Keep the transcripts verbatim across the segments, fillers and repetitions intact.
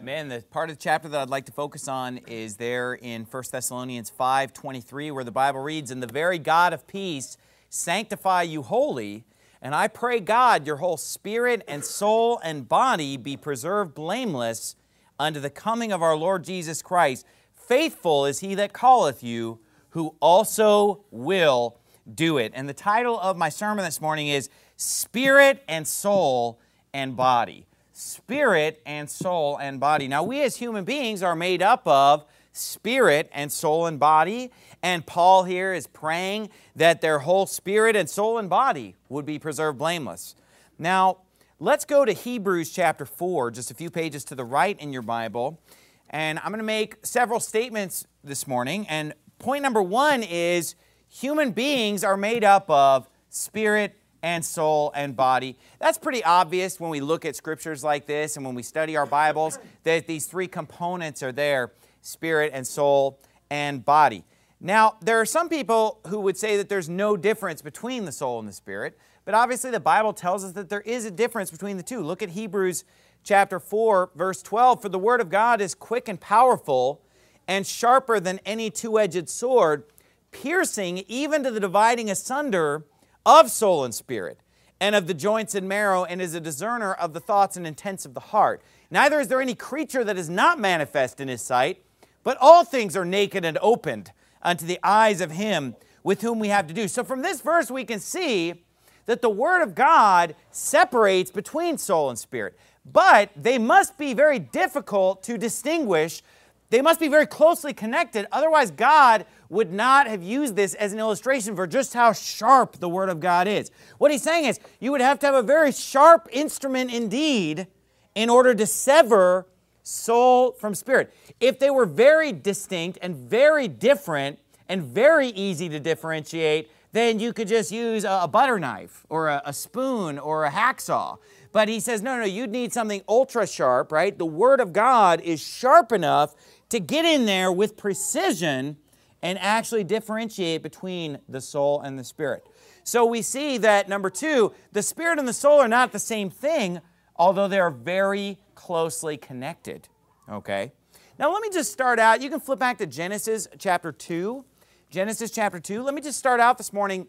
Man, the part of the chapter that I'd like to focus on is there in First Thessalonians five twenty-three, where the Bible reads, "And the very God of peace sanctify you wholly, and I pray God your whole spirit and soul and body be preserved blameless unto the coming of our Lord Jesus Christ. Faithful is he that calleth you, who also will do it." And the title of my sermon this morning is Spirit and Soul and Body. Spirit and soul and body. Now, we as human beings are made up of spirit and soul and body, and Paul here is praying that their whole spirit and soul and body would be preserved blameless. Now, let's go to Hebrews chapter four, just a few pages to the right in your Bible, and I'm going to make several statements this morning, and point number one is human beings are made up of spirit and soul and body. That's pretty obvious when we look at scriptures like this and when we study our Bibles, that these three components are there: spirit and soul and body. Now, there are some people who would say that there's no difference between the soul and the spirit, but obviously the Bible tells us that there is a difference between the two. Look at Hebrews chapter four, verse twelve. "For the word of God is quick and powerful and sharper than any two-edged sword, piercing even to the dividing asunder of soul and spirit, and of the joints and marrow, and is a discerner of the thoughts and intents of the heart. Neither is there any creature that is not manifest in his sight, but all things are naked and opened unto the eyes of him with whom we have to do." So from this verse we can see that the Word of God separates between soul and spirit, but they must be very difficult to distinguish. They must be very closely connected, otherwise God would not have used this as an illustration for just how sharp the Word of God is. What he's saying is, you would have to have a very sharp instrument indeed in order to sever soul from spirit. If they were very distinct and very different and very easy to differentiate, then you could just use a butter knife or a, a spoon or a hacksaw. But he says, no, no, you'd need something ultra sharp, right? The Word of God is sharp enough to get in there with precision and actually differentiate between the soul and the spirit. So we see that, number two, the spirit and the soul are not the same thing, although they are very closely connected, okay? Now let me just start out. You can flip back to Genesis chapter two. Genesis chapter two. Let me just start out this morning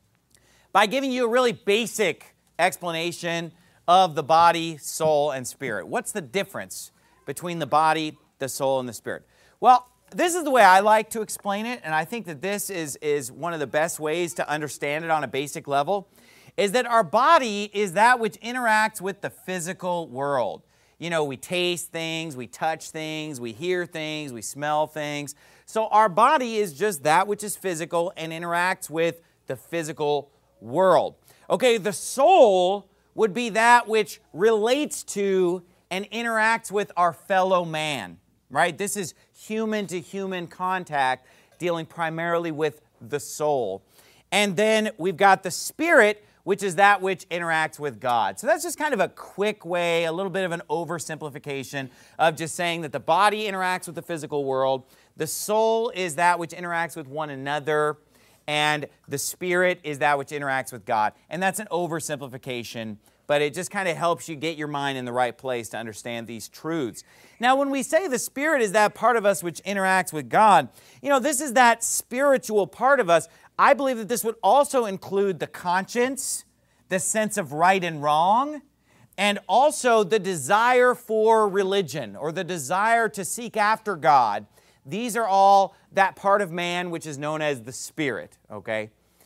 by giving you a really basic explanation of the body, soul, and spirit. What's the difference between the body, the soul, and the spirit? Well, this is the way I like to explain it, and I think that this is, is one of the best ways to understand it on a basic level, is that our body is that which interacts with the physical world. You know, we taste things, we touch things, we hear things, we smell things. So our body is just that which is physical and interacts with the physical world. Okay, the soul would be that which relates to and interacts with our fellow man, right? This is human-to-human contact, dealing primarily with the soul. And then we've got the spirit, which is that which interacts with God. So that's just kind of a quick way, a little bit of an oversimplification of just saying that the body interacts with the physical world, the soul is that which interacts with one another, and the spirit is that which interacts with God. And that's an oversimplification, but it just kind of helps you get your mind in the right place to understand these truths. Now, when we say the spirit is that part of us which interacts with God, you know, this is that spiritual part of us. I believe that this would also include the conscience, the sense of right and wrong, and also the desire for religion or the desire to seek after God. These are all that part of man which is known as the spirit, okay?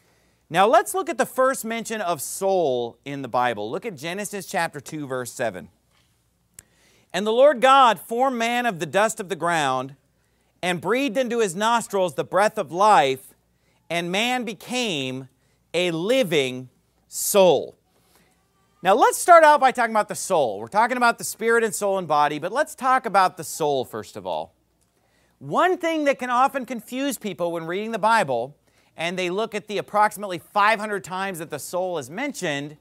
Now let's look at the first mention of soul in the Bible. Look at Genesis chapter two, verse seven. "And the Lord God formed man of the dust of the ground, and breathed into his nostrils the breath of life, and man became a living soul." Now let's start out by talking about the soul. We're talking about the spirit and soul and body, but let's talk about the soul first of all. One thing that can often confuse people when reading the Bible, and they look at the approximately five hundred times that the soul is mentioned,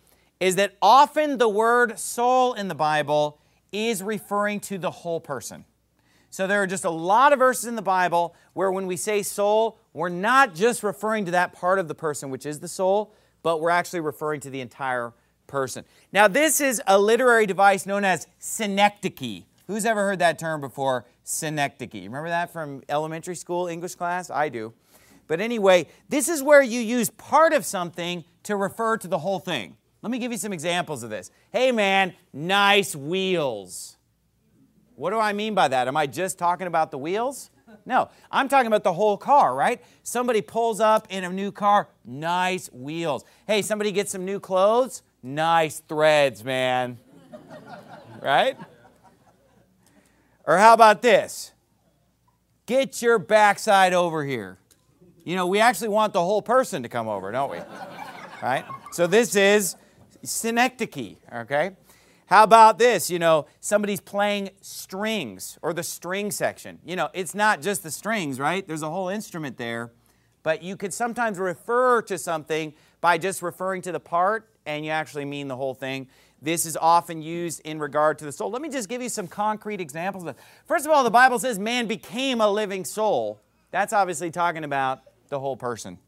is that often the word soul in the Bible is referring to the whole person. So there are just a lot of verses in the Bible where when we say soul, we're not just referring to that part of the person, which is the soul, but we're actually referring to the entire person. Now, this is a literary device known as synecdoche, Who's ever heard that term before? Synecdoche. Remember that from elementary school English class? I do. But anyway, this is where you use part of something to refer to the whole thing. Let me give you some examples of this. Hey man, nice wheels. What do I mean by that? Am I just talking about the wheels? No, I'm talking about the whole car, right? Somebody pulls up in a new car, nice wheels. Hey, somebody gets some new clothes, nice threads, man. Right? Or how about this? Get your backside over here. You know, we actually want the whole person to come over, don't we? Right? So this is synecdoche, okay? How about this? You know, somebody's playing strings or the string section. You know, it's not just the strings, right? There's a whole instrument there. But you could sometimes refer to something by just referring to the part and you actually mean the whole thing. This is often used in regard to the soul. Let me just give you some concrete examples of it. First of all, the Bible says man became a living soul. That's obviously talking about the whole person.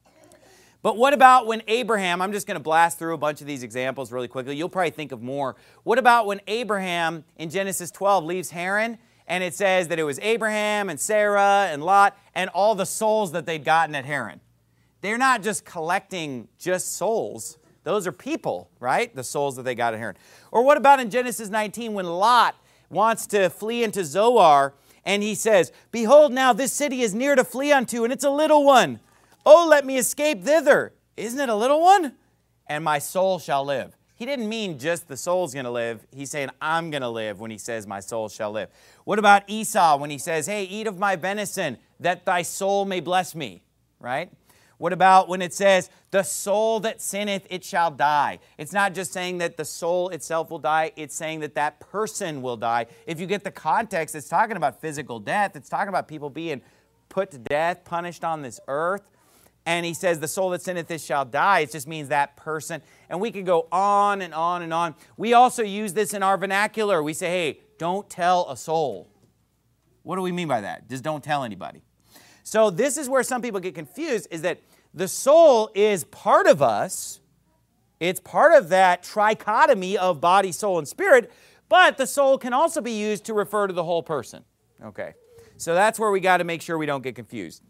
But what about when Abraham, I'm just going to blast through a bunch of these examples really quickly. You'll probably think of more. What about when Abraham in Genesis twelve leaves Haran and it says that it was Abraham and Sarah and Lot and all the souls that they'd gotten at Haran? They're not just collecting just souls. Those are people, right? The souls that they got at Haran. Or what about in Genesis nineteen when Lot wants to flee into Zoar and he says, behold, now this city is near to flee unto and it's a little one. Oh, let me escape thither. Isn't it a little one? And my soul shall live. He didn't mean just the soul's going to live. He's saying I'm going to live when he says my soul shall live. What about Esau when he says, hey, eat of my venison that thy soul may bless me, right? What about when it says, the soul that sinneth, it shall die? It's not just saying that the soul itself will die. It's saying that that person will die. If you get the context, it's talking about physical death. It's talking about people being put to death, punished on this earth. And he says, the soul that sinneth, this shall die. It just means that person. And we could go on and on and on. We also use this in our vernacular. We say, hey, don't tell a soul. What do we mean by that? Just don't tell anybody. So this is where some people get confused, is that the soul is part of us. It's part of that trichotomy of body, soul, and spirit. But the soul can also be used to refer to the whole person. Okay. So that's where we got to make sure we don't get confused.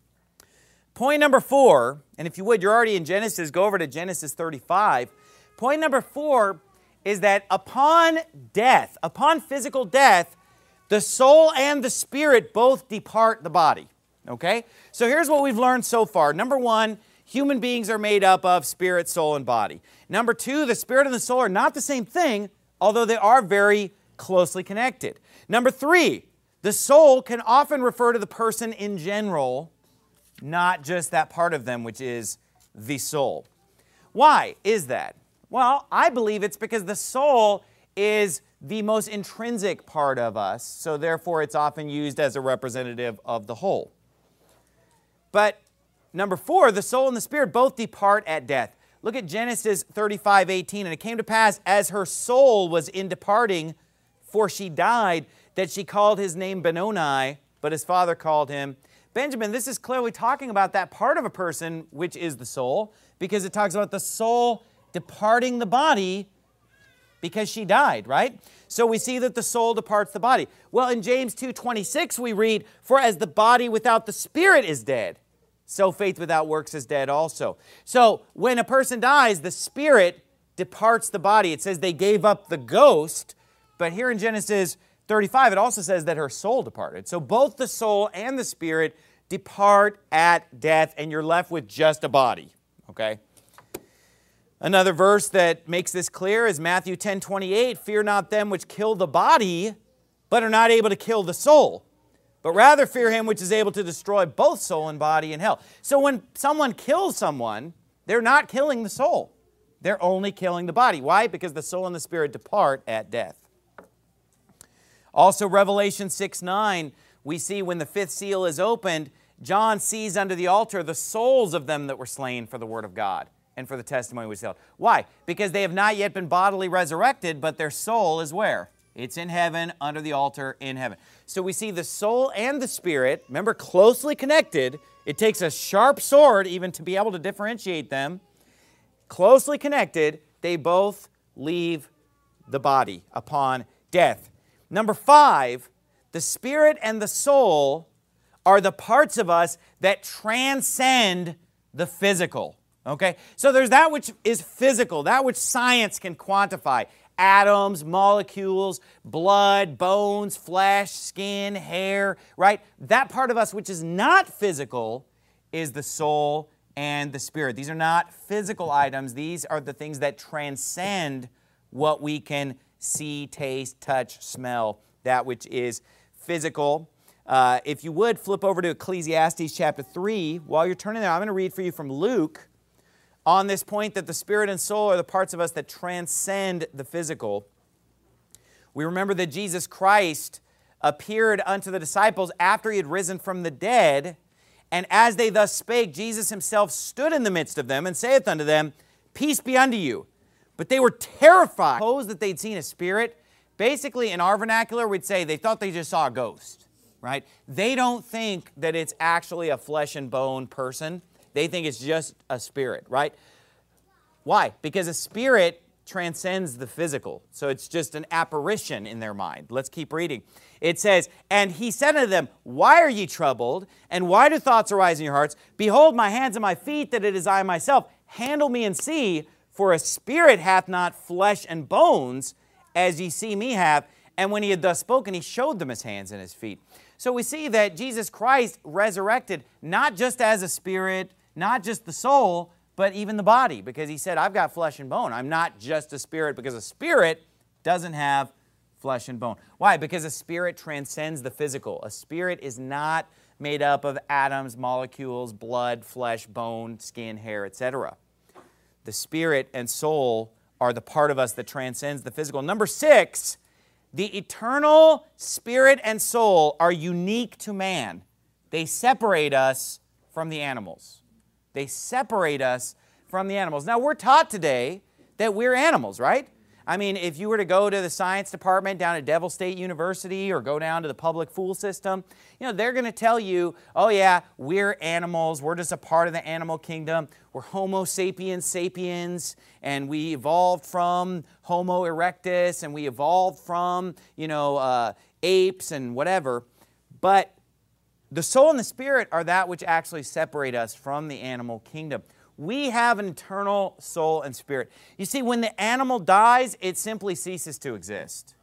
Point number four, and if you would, you're already in Genesis, go over to Genesis thirty-five. Point number four is that upon death, upon physical death, the soul and the spirit both depart the body. Okay? So here's what we've learned so far. Number one, human beings are made up of spirit, soul, and body. Number two, the spirit and the soul are not the same thing, although they are very closely connected. Number three, the soul can often refer to the person in general, not just that part of them, which is the soul. Why is that? Well, I believe it's because the soul is the most intrinsic part of us, so therefore it's often used as a representative of the whole. But number four, the soul and the spirit both depart at death. Look at Genesis thirty-five eighteen. And it came to pass, as her soul was in departing, for she died, that she called his name Benoni, but his father called him Benjamin. This is clearly talking about that part of a person, which is the soul, because it talks about the soul departing the body because she died, right? So we see that the soul departs the body. Well, in James two twenty-six we read, for as the body without the spirit is dead, so faith without works is dead also. So when a person dies, the spirit departs the body. It says they gave up the ghost, but here in Genesis thirty-five, it also says that her soul departed. So both the soul and the spirit depart at death, and you're left with just a body, okay? Another verse that makes this clear is Matthew ten twenty-eight, fear not them which kill the body, but are not able to kill the soul, but rather fear him which is able to destroy both soul and body in hell. So when someone kills someone, they're not killing the soul. They're only killing the body. Why? Because the soul and the spirit depart at death. Also, Revelation six nine, we see when the fifth seal is opened, John sees under the altar the souls of them that were slain for the word of God and for the testimony which they held. Why? Because they have not yet been bodily resurrected, but their soul is where? It's in heaven, under the altar, in heaven. So we see the soul and the spirit, remember, closely connected. It takes a sharp sword even to be able to differentiate them. Closely connected, they both leave the body upon death. Number five, the spirit and the soul are the parts of us that transcend the physical. Okay? So there's that which is physical, that which science can quantify. Atoms, molecules, blood, bones, flesh, skin, hair, right? That part of us which is not physical is the soul and the spirit. These are not physical items. These are the things that transcend what we can see, taste, touch, smell, that which is physical. Uh, if you would, flip over to Ecclesiastes chapter three. While you're turning there, I'm going to read for you from Luke on this point that the spirit and soul are the parts of us that transcend the physical. We remember that Jesus Christ appeared unto the disciples after he had risen from the dead, and as they thus spake, Jesus himself stood in the midst of them and saith unto them, Peace be unto you. But they were terrified. Suppose that they'd seen a spirit. Basically, in our vernacular, we'd say they thought they just saw a ghost, right? They don't think that it's actually a flesh and bone person. They think it's just a spirit, right? Why? Because a spirit transcends the physical. So it's just an apparition in their mind. Let's keep reading. It says, And he said unto them, Why are ye troubled? And why do thoughts arise in your hearts? Behold my hands and my feet, that it is I myself. Handle me and see, for a spirit hath not flesh and bones, as ye see me have. And when he had thus spoken, he showed them his hands and his feet. So we see that Jesus Christ resurrected not just as a spirit, not just the soul, but even the body, because he said, I've got flesh and bone. I'm not just a spirit, because a spirit doesn't have flesh and bone. Why? Because a spirit transcends the physical. A spirit is not made up of atoms, molecules, blood, flesh, bone, skin, hair, et cetera. The spirit and soul are the part of us that transcends the physical. Number six, the eternal spirit and soul are unique to man. They separate us from the animals. They separate us from the animals. Now, we're taught today that we're animals, right? I mean, if you were to go to the science department down at Devil State University or go down to the public school system, you know, they're going to tell you, oh yeah, we're animals. We're just a part of the animal kingdom. We're Homo sapiens sapiens, and we evolved from Homo erectus, and we evolved from, you know, uh, apes and whatever. But the soul and the spirit are that which actually separate us from the animal kingdom. We have an eternal soul and spirit. You see, when the animal dies, it simply ceases to exist.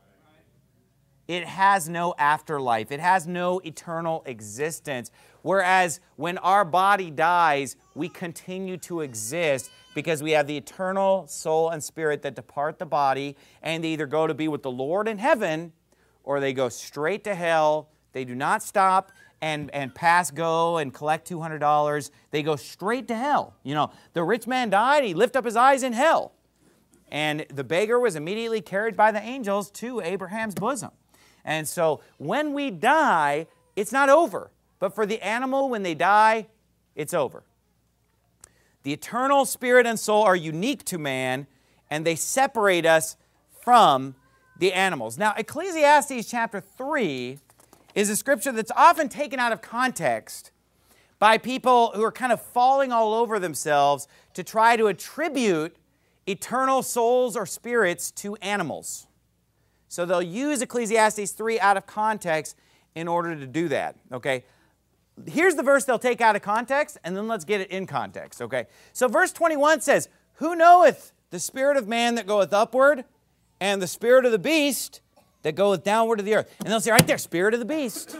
It has no afterlife. It has no eternal existence. Whereas when our body dies, we continue to exist because we have the eternal soul and spirit that depart the body, and they either go to be with the Lord in heaven or they go straight to hell. They do not stop and, and pass go and collect two hundred dollars. They go straight to hell. You know, the rich man died, he lifted up his eyes in hell. And the beggar was immediately carried by the angels to Abraham's bosom. And so when we die, it's not over. But for the animal, when they die, it's over. The eternal spirit and soul are unique to man, and they separate us from the animals. Now, Ecclesiastes chapter three is a scripture that's often taken out of context by people who are kind of falling all over themselves to try to attribute eternal souls or spirits to animals. So they'll use Ecclesiastes three out of context in order to do that, okay? Here's the verse they'll take out of context, and then let's get it in context, okay? So verse twenty-one says, Who knoweth the spirit of man that goeth upward, and the spirit of the beast that goeth downward to the earth? And they'll say right there, spirit of the beast.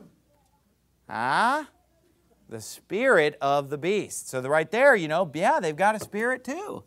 Ah, the spirit of the beast. So the right there, you know, yeah, they've got a spirit too.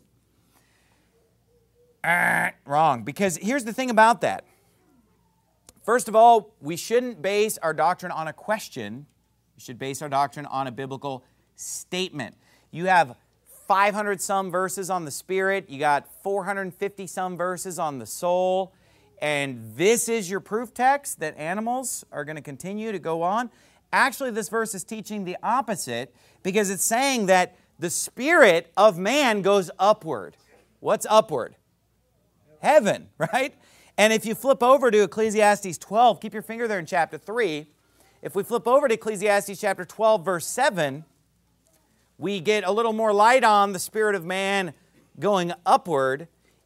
Uh, wrong, because here's the thing about that. First of all, we shouldn't base our doctrine on a question. We should base our doctrine on a biblical statement. You have five hundred some verses on the spirit. You got four hundred fifty some verses on the soul. And this is your proof text that animals are going to continue to go on. Actually, this verse is teaching the opposite, because it's saying that the spirit of man goes upward. What's upward? Heaven, right? And if you flip over to Ecclesiastes twelve, keep your finger there in chapter three. If we flip over to Ecclesiastes chapter twelve, verse seven, we get a little more light on the spirit of man going upward.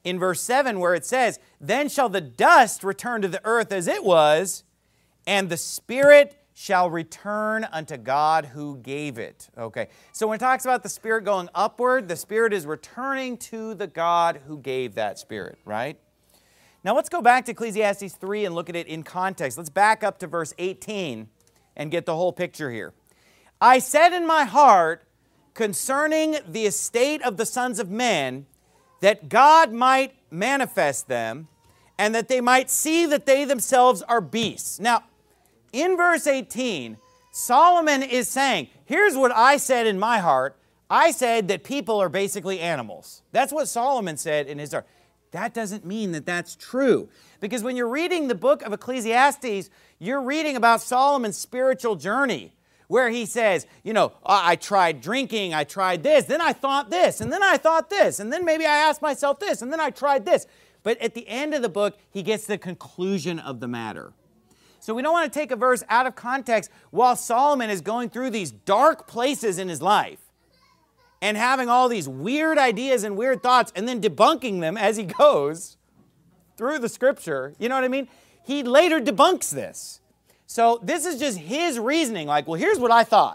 in verse seven where it says, then shall the dust return to the earth as it was, and the Spirit shall return unto God who gave it. Okay, so when it talks about the Spirit going upward, the Spirit is returning to the God who gave that Spirit, right? Now let's go back to Ecclesiastes three and look at it in context. Let's back up to verse eighteen and get the whole picture here. I said in my heart concerning the estate of the sons of men, that God might manifest them, and that they might see that they themselves are beasts. Now, in verse eighteen, Solomon is saying, here's what I said in my heart. I said that people are basically animals. That's what Solomon said in his heart. That doesn't mean that that's true. Because when you're reading the book of Ecclesiastes, you're reading about Solomon's spiritual journey, where he says, you know, I tried drinking, I tried this, then I thought this, and then I thought this, and then maybe I asked myself this, and then I tried this. But at the end of the book, he gets the conclusion of the matter. So we don't want to take a verse out of context while Solomon is going through these dark places in his life and having all these weird ideas and weird thoughts and then debunking them as he goes through the scripture. You know what I mean? He later debunks this. So this is just his reasoning, like, well, here's what I thought.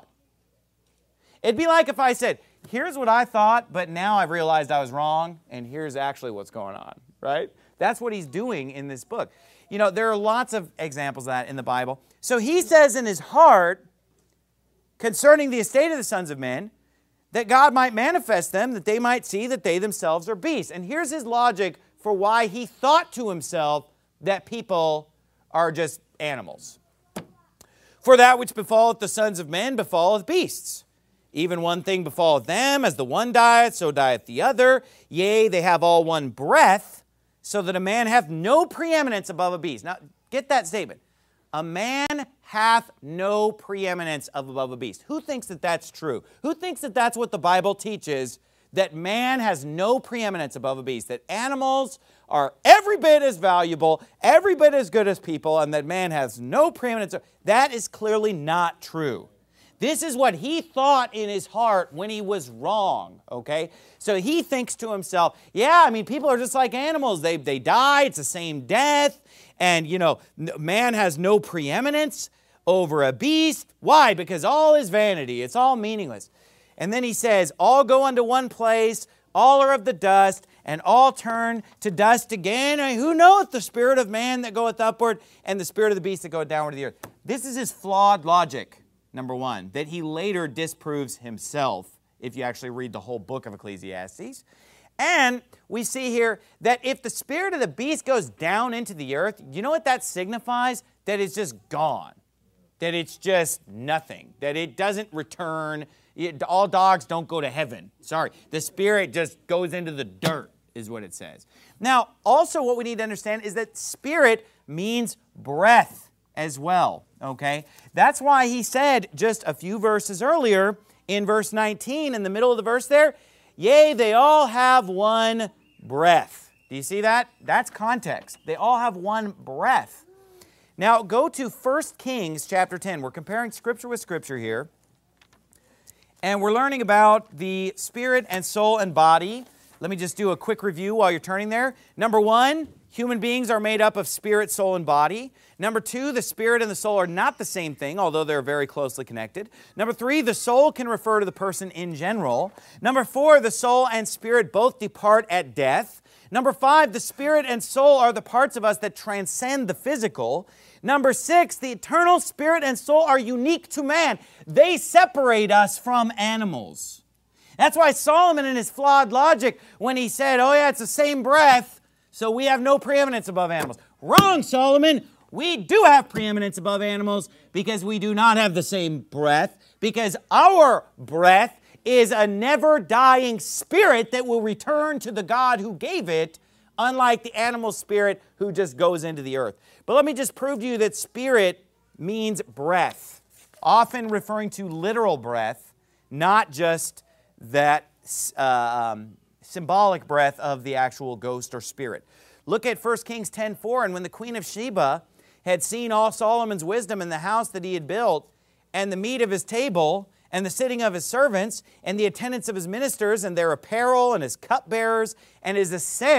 It'd be like if I said, here's what I thought, but now I've realized I was wrong, and here's actually what's going on, right? That's what he's doing in this book. You know, there are lots of examples of that in the Bible. So he says in his heart, concerning the estate of the sons of men, that God might manifest them, that they might see that they themselves are beasts. And here's his logic for why he thought to himself that people are just animals. For that which befalleth the sons of men befalleth beasts. Even one thing befalleth them, as the one dieth, so dieth the other. Yea, they have all one breath, so that a man hath no preeminence above a beast. Now, get that statement. A man hath no preeminence above a beast. Who thinks that that's true? Who thinks that that's what the Bible teaches, that man has no preeminence above a beast, that animals are every bit as valuable, every bit as good as people, and that man has no preeminence? That is clearly not true. This is what he thought in his heart when he was wrong, okay? So he thinks to himself, yeah, I mean, people are just like animals. They, they die, it's the same death, and, you know, man has no preeminence over a beast. Why? Because all is vanity. It's all meaningless. And then he says, all go unto one place, all are of the dust, and all turn to dust again. I mean, who knoweth the spirit of man that goeth upward, and the spirit of the beast that goeth downward to the earth? This is his flawed logic, number one, that he later disproves himself, if you actually read the whole book of Ecclesiastes. And we see here that if the spirit of the beast goes down into the earth, you know what that signifies? That it's just gone. That it's just nothing. That it doesn't return. It, all dogs don't go to heaven. Sorry. The spirit just goes into the dirt, is what it says. Now, also what we need to understand is that spirit means breath as well. Okay? That's why he said just a few verses earlier, in verse nineteen, in the middle of the verse there, yea, they all have one breath. Do you see that? That's context. They all have one breath. Now, go to First Kings chapter ten. We're comparing Scripture with Scripture here. And we're learning about the spirit and soul and body. Let me just do a quick review while you're turning there. Number one, human beings are made up of spirit, soul, and body. Number two, the spirit and the soul are not the same thing, although they're very closely connected. Number three, the soul can refer to the person in general. Number four, the soul and spirit both depart at death. Number five, the spirit and soul are the parts of us that transcend the physical. Number six, the eternal spirit and soul are unique to man. They separate us from animals. That's why Solomon, in his flawed logic, when he said, oh yeah, it's the same breath, so we have no preeminence above animals. Wrong, Solomon. We do have preeminence above animals because we do not have the same breath, because our breath is a never-dying spirit that will return to the God who gave it, unlike the animal spirit who just goes into the earth. But let me just prove to you that spirit means breath, often referring to literal breath, not just that uh, um, symbolic breath of the actual ghost or spirit. Look at First Kings ten four, and when the queen of Sheba had seen all Solomon's wisdom in the house that he had built, and the meat of his table, and the sitting of his servants, and the attendance of his ministers, and their apparel, and his cupbearers, and his ascent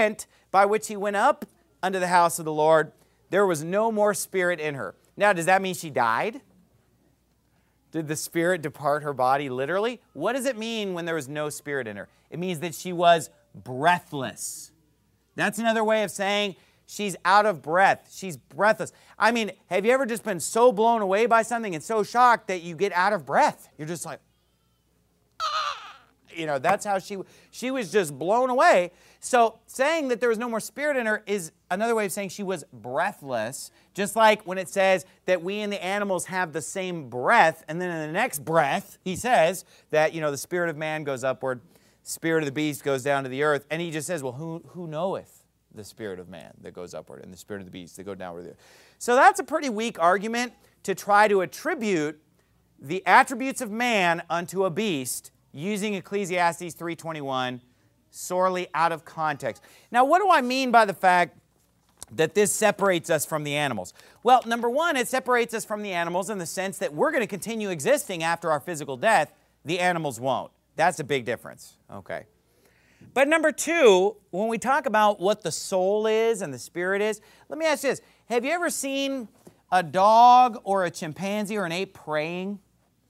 by which he went up unto the house of the Lord, there was no more spirit in her. Now, does that mean she died? Did the spirit depart her body literally? What does it mean when there was no spirit in her? It means that she was breathless. That's another way of saying she's out of breath. She's breathless. I mean, have you ever just been so blown away by something and so shocked that you get out of breath? You're just like, ah! You know, that's how she, she was just blown away. So saying that there was no more spirit in her is another way of saying she was breathless, just like when it says that we and the animals have the same breath, and then in the next breath, he says that, you know, the spirit of man goes upward, spirit of the beast goes down to the earth, and he just says, well, who, who knoweth the spirit of man that goes upward and the spirit of the beast that go downward to the earth? So that's a pretty weak argument to try to attribute the attributes of man unto a beast using Ecclesiastes three twenty-one sorely out of context. Now, what do I mean by the fact that this separates us from the animals? Well, number one, it separates us from the animals in the sense that we're going to continue existing after our physical death. The animals won't. That's a big difference. Okay. But number two, when we talk about what the soul is and the spirit is, let me ask you this. Have you ever seen a dog or a chimpanzee or an ape praying?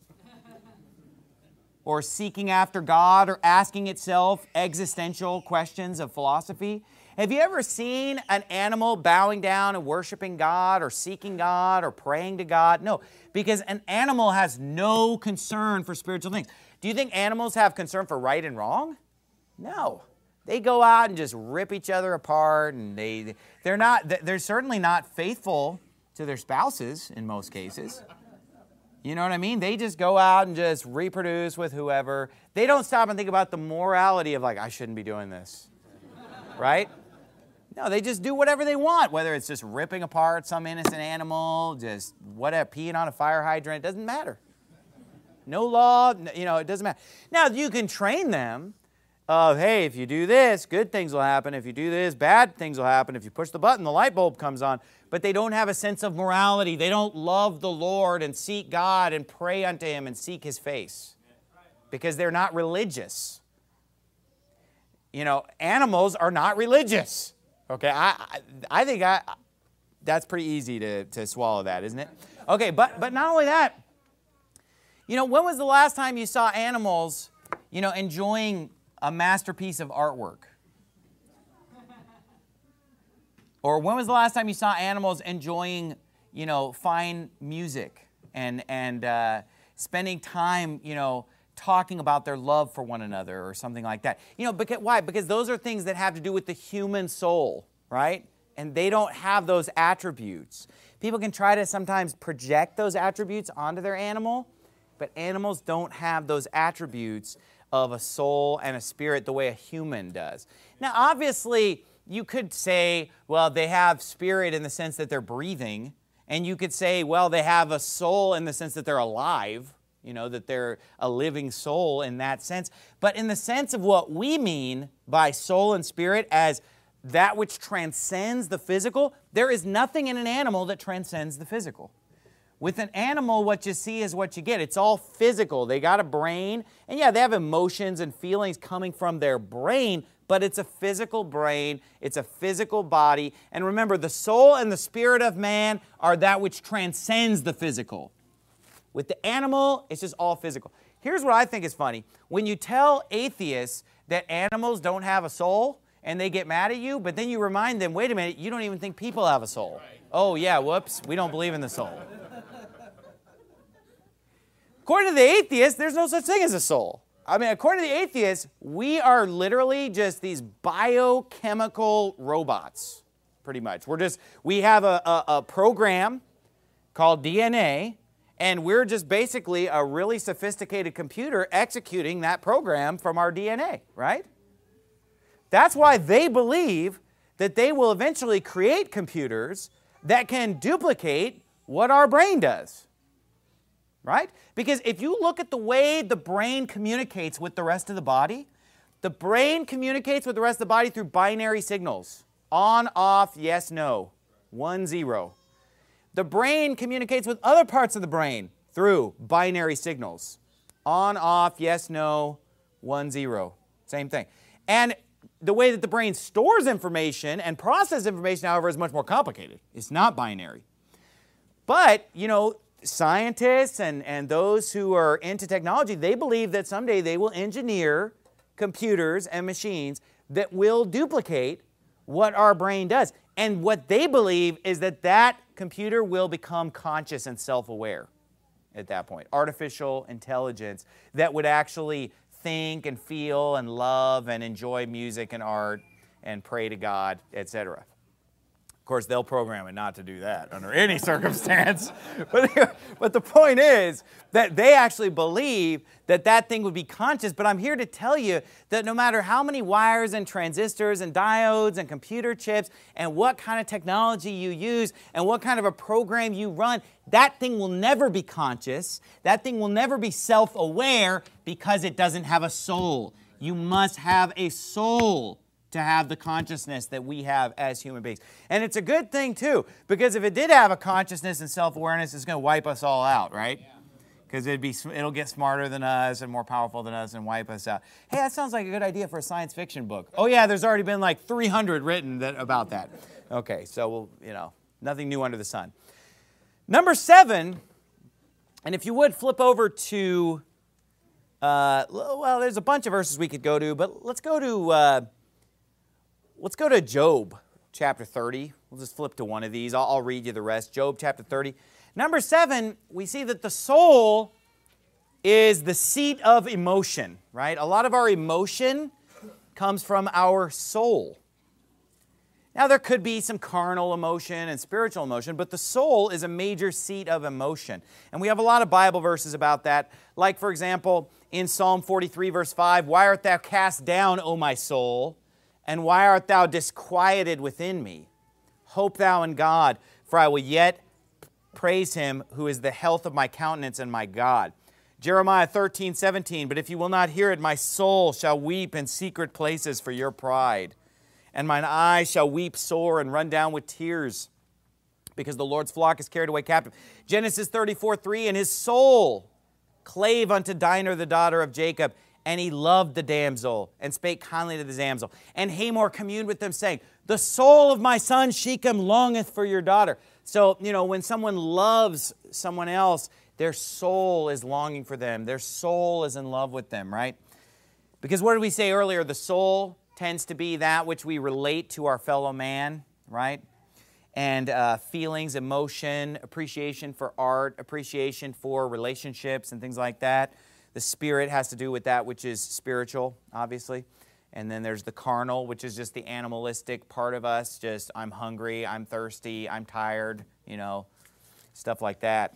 Or seeking after God, or asking itself existential questions of philosophy? Have you ever seen an animal bowing down and worshiping God, or seeking God, or praying to God? No, because an animal has no concern for spiritual things. Do you think animals have concern for right and wrong? No. They go out and just rip each other apart, and they, they're not, they're certainly not faithful to their spouses in most cases. You know what I mean? They just go out and just reproduce with whoever. They don't stop and think about the morality of like, I shouldn't be doing this, right? No, they just do whatever they want, whether it's just ripping apart some innocent animal, just whatever, peeing on a fire hydrant, it doesn't matter. No law, you know, it doesn't matter. Now, you can train them of, hey, if you do this, good things will happen. If you do this, bad things will happen. If you push the button, the light bulb comes on. But they don't have a sense of morality. They don't love the Lord and seek God and pray unto Him and seek His face because they're not religious. You know, animals are not religious. Okay, I, I, I think I, that's pretty easy to, to swallow that, isn't it? Okay, but, but not only that, you know, when was the last time you saw animals, you know, enjoying a masterpiece of artwork? Or when was the last time you saw animals enjoying, you know, fine music and, and uh, spending time, you know, talking about their love for one another or something like that? You know, because, why? Because those are things that have to do with the human soul, right? And they don't have those attributes. People can try to sometimes project those attributes onto their animal, but animals don't have those attributes of a soul and a spirit the way a human does. Now, obviously, you could say, well, they have spirit in the sense that they're breathing, and you could say, well, they have a soul in the sense that they're alive, you know, that they're a living soul in that sense. But in the sense of what we mean by soul and spirit as that which transcends the physical, there is nothing in an animal that transcends the physical. With an animal, what you see is what you get. It's all physical. They got a brain, and yeah, they have emotions and feelings coming from their brain, but it's a physical brain, it's a physical body. And remember, the soul and the spirit of man are that which transcends the physical. With the animal, it's just all physical. Here's what I think is funny. When you tell atheists that animals don't have a soul, and they get mad at you, but then you remind them, wait a minute, you don't even think people have a soul. Right. Oh yeah, whoops, we don't believe in the soul. According to the atheists, there's no such thing as a soul. I mean, according to the atheists, we are literally just these biochemical robots, pretty much. We're just, we have a, a, a program called D N A, and we're just basically a really sophisticated computer executing that program from our D N A, right? That's why they believe that they will eventually create computers that can duplicate what our brain does. Right? Because if you look at the way the brain communicates with the rest of the body, the brain communicates with the rest of the body through binary signals. On, off, yes, no. One, zero. The brain communicates with other parts of the brain through binary signals. On, off, yes, no, one, zero. Same thing. And The way that the brain stores information and processes information, however, is much more complicated. It's not binary. But, you know, scientists and, and those who are into technology, they believe that someday they will engineer computers and machines that will duplicate what our brain does. And what they believe is that that computer will become conscious and self-aware at that point. Artificial intelligence that would actually think and feel and love and enjoy music and art and pray to God, et cetera. Of course, they'll program it not to do that under any circumstance. But, but the point is that they actually believe that that thing would be conscious. But I'm here to tell you that no matter how many wires and transistors and diodes and computer chips and what kind of technology you use and what kind of a program you run, that thing will never be conscious. That thing will never be self-aware because it doesn't have a soul. You must have a soul to have the consciousness that we have as human beings. And it's a good thing, too, because if it did have a consciousness and self-awareness, it's going to wipe us all out, right? Because it'd be, it'll get smarter than us and more powerful than us and wipe us out. Hey, that sounds like a good idea for a science fiction book. Oh, yeah, there's already been like three hundred written that, about that. Okay, so, we'll, you know, nothing new under the sun. Number seven, and if you would flip over to, uh, well, there's a bunch of verses we could go to, but let's go to... Uh, Let's go to Job chapter thirty. We'll just flip to one of these. I'll, I'll read you the rest. Job chapter thirty. Number seven, we see that the soul is the seat of emotion, right? A lot of our emotion comes from our soul. Now, there could be some carnal emotion and spiritual emotion, but the soul is a major seat of emotion. And we have a lot of Bible verses about that. Like, for example, in Psalm forty-three, verse five, "Why art thou cast down, O my soul? And why art thou disquieted within me? Hope thou in God, for I will yet praise him who is the health of my countenance and my God." Jeremiah thirteen, seventeen, "But if you will not hear it, my soul shall weep in secret places for your pride. And mine eyes shall weep sore and run down with tears, because the Lord's flock is carried away captive." Genesis thirty-four, three, "And his soul clave unto Dinah the daughter of Jacob, and he loved the damsel, and spake kindly to the damsel. And Hamor communed with them, saying, The soul of my son Shechem longeth for your daughter." So, you know, when someone loves someone else, their soul is longing for them. Their soul is in love with them, right? Because what did we say earlier? The soul tends to be that which we relate to our fellow man, right? And uh, feelings, emotion, appreciation for art, appreciation for relationships and things like that. The spirit has to do with that which is spiritual, obviously. And then there's the carnal, which is just the animalistic part of us. Just, I'm hungry, I'm thirsty, I'm tired, you know, stuff like that.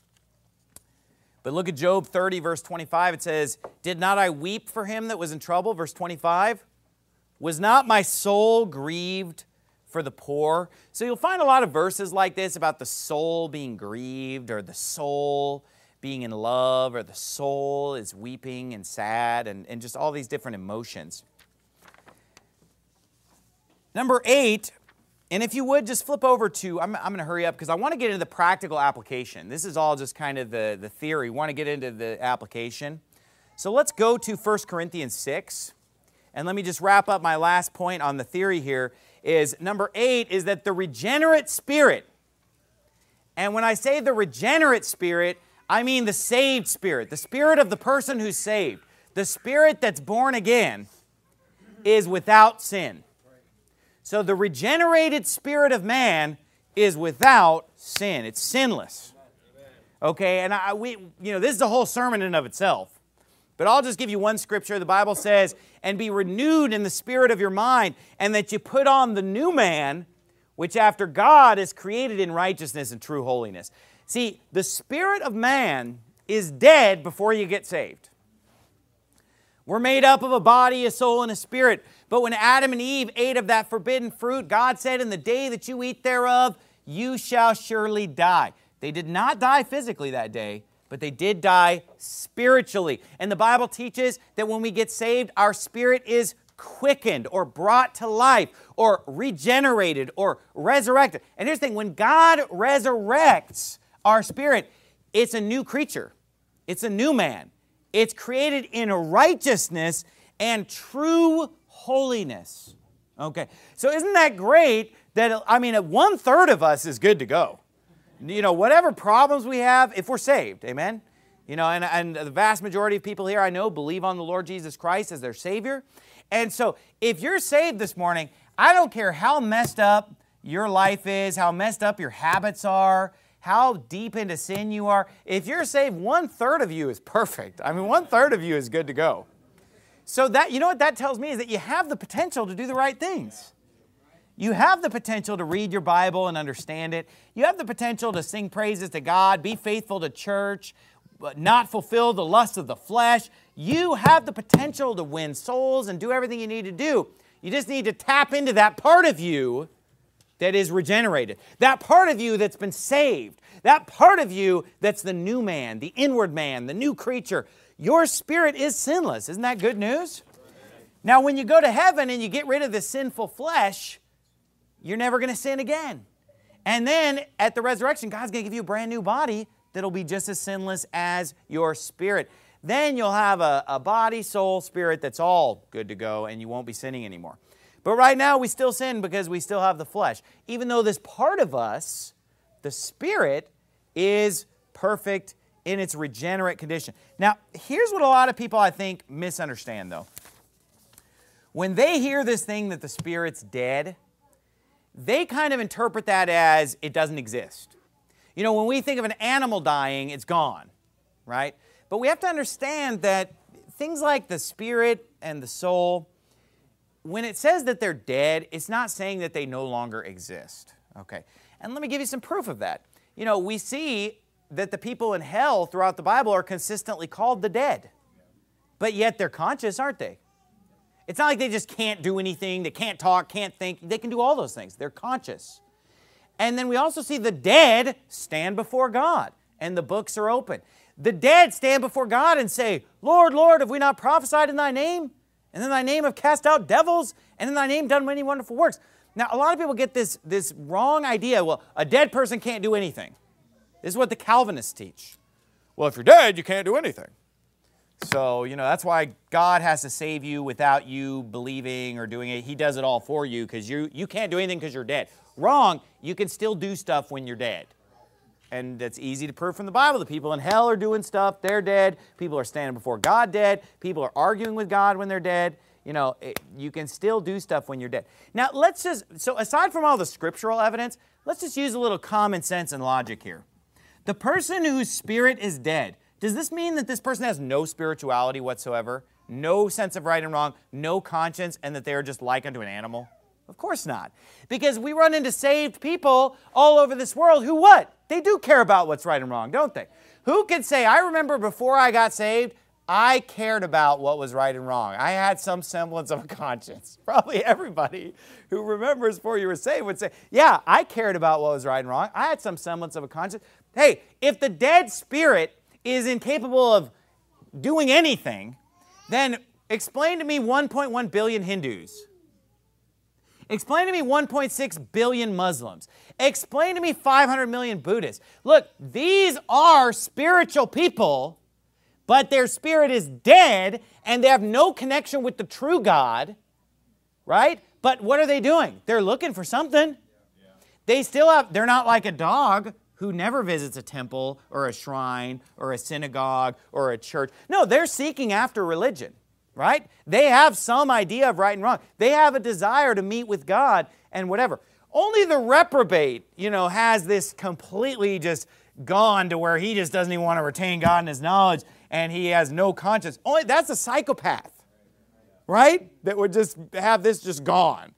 But look at Job thirty, verse twenty-five. It says, "Did not I weep for him that was in trouble?" Verse twenty-five. "Was not my soul grieved for the poor?" So you'll find a lot of verses like this about the soul being grieved, or the soul being in love, or the soul is weeping and sad, and, and just all these different emotions. Number eight, and if you would just flip over to, I'm, I'm going to hurry up because I want to get into the practical application. This is all just kind of the, the theory. We want to get into the application. So let's go to First Corinthians six. And let me just wrap up my last point on the theory here. Is number eight is that the regenerate spirit, and when I say the regenerate spirit, I mean the saved spirit, the spirit of the person who's saved, the spirit that's born again, is without sin. So the regenerated spirit of man is without sin. It's sinless. Okay, and I, we, you know, this is a whole sermon in and of itself. But I'll just give you one scripture. The Bible says, "And be renewed in the spirit of your mind, and that you put on the new man, which after God is created in righteousness and true holiness." See, the spirit of man is dead before you get saved. We're made up of a body, a soul, and a spirit. But when Adam and Eve ate of that forbidden fruit, God said, "In the day that you eat thereof, you shall surely die." They did not die physically that day, but they did die spiritually. And the Bible teaches that when we get saved, our spirit is quickened or brought to life or regenerated or resurrected. And here's the thing, when God resurrects our spirit, it's a new creature. It's a new man. It's created in righteousness and true holiness. Okay, so isn't that great that, I mean, one third of us is good to go. You know, whatever problems we have, if we're saved, amen? You know, and, and the vast majority of people here I know believe on the Lord Jesus Christ as their Savior. And so if you're saved this morning, I don't care how messed up your life is, how messed up your habits are, how deep into sin you are. If you're saved, one third of you is perfect. I mean, one third of you is good to go. So that, you know what that tells me is that you have the potential to do the right things. You have the potential to read your Bible and understand it. You have the potential to sing praises to God, be faithful to church, not fulfill the lust of the flesh. You have the potential to win souls and do everything you need to do. You just need to tap into that part of you that is regenerated, that part of you that's been saved, that part of you that's the new man, the inward man, the new creature. Your spirit is sinless. Isn't that good news? Now, when you go to heaven and you get rid of the sinful flesh, you're never going to sin again. And then at the resurrection, God's going to give you a brand new body that'll be just as sinless as your spirit. Then you'll have a, a body, soul, spirit that's all good to go, and you won't be sinning anymore. But right now, we still sin because we still have the flesh. Even though this part of us, the spirit, is perfect in its regenerate condition. Now, here's what a lot of people, I think, misunderstand, though. When they hear this thing that the spirit's dead, they kind of interpret that as it doesn't exist. You know, when we think of an animal dying, it's gone, right? But we have to understand that things like the spirit and the soul, when it says that they're dead, it's not saying that they no longer exist, okay? And let me give you some proof of that. You know, we see that the people in hell throughout the Bible are consistently called the dead, but yet they're conscious, aren't they? It's not like they just can't do anything, they can't talk, can't think. They can do all those things. They're conscious. And then we also see the dead stand before God, and the books are open. The dead stand before God and say, Lord, Lord, have we not prophesied in thy name? And in thy name have cast out devils, and in thy name done many wonderful works. Now, a lot of people get this, this wrong idea. Well, a dead person can't do anything. This is what the Calvinists teach. Well, if you're dead, you can't do anything. So, you know, that's why God has to save you without you believing or doing it. He does it all for you because you, you can't do anything because you're dead. Wrong. You can still do stuff when you're dead. And that's easy to prove from the Bible. The people in hell are doing stuff. They're dead. People are standing before God dead. People are arguing with God when they're dead. You know, it, you can still do stuff when you're dead. Now, let's just, so aside from all the scriptural evidence, let's just use a little common sense and logic here. The person whose spirit is dead, does this mean that this person has no spirituality whatsoever, no sense of right and wrong, no conscience, and that they are just like unto an animal? Of course not. Because we run into saved people all over this world who what? They do care about what's right and wrong, don't they? Who can say, I remember before I got saved, I cared about what was right and wrong. I had some semblance of a conscience. Probably everybody who remembers before you were saved would say, yeah, I cared about what was right and wrong. I had some semblance of a conscience. Hey, if the dead spirit is incapable of doing anything, then explain to me one point one billion Hindus. Explain to me one point six billion Muslims. Explain to me five hundred million Buddhists. Look, these are spiritual people, but their spirit is dead and they have no connection with the true God, right? But what are they doing? They're looking for something. They still have, they're not like a dog who never visits a temple or a shrine or a synagogue or a church. No, they're seeking after religion, right? They have some idea of right and wrong. They have a desire to meet with God and whatever. Only the reprobate, you know, has this completely just gone to where he just doesn't even want to retain God in his knowledge and he has no conscience. Only that's a psychopath, right? That would just have this just gone.